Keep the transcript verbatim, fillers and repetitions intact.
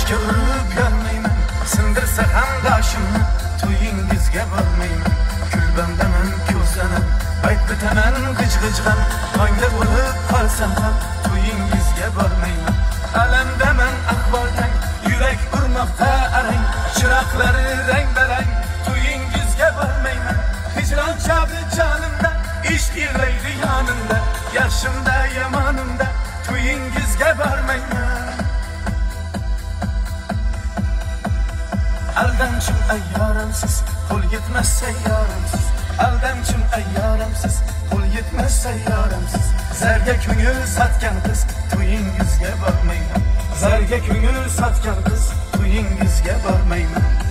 Ateşga urib yonmayman, sindirsa ham boshimni, to'yingizga bormayman. Kulbamdaman ko'zlanib, ayt bitaman g'ij-g'ijg'am, tongda bo'lib qolsam ham to'yingizga bormayman. Alamdaman ahvoldan, yurak urmoqda arang, chiroqlari rang-barang, to'yingizga bormayman. Hijron chabi jonimda, ishq yig'laydi yonimda, yaxshimda yomonimda, to'yingizga bormayman. Aldamchim ayyoramsiz, qo'l yetmas sayyoramsiz. Aldamchim ayyoramsiz, qo'l yetmas sayyoramsiz. Zarga ko'ngil sotgan qiz, to'yingizga bormayman. Zarga ko'ngil sotgan qiz, to'yingizga bormayman.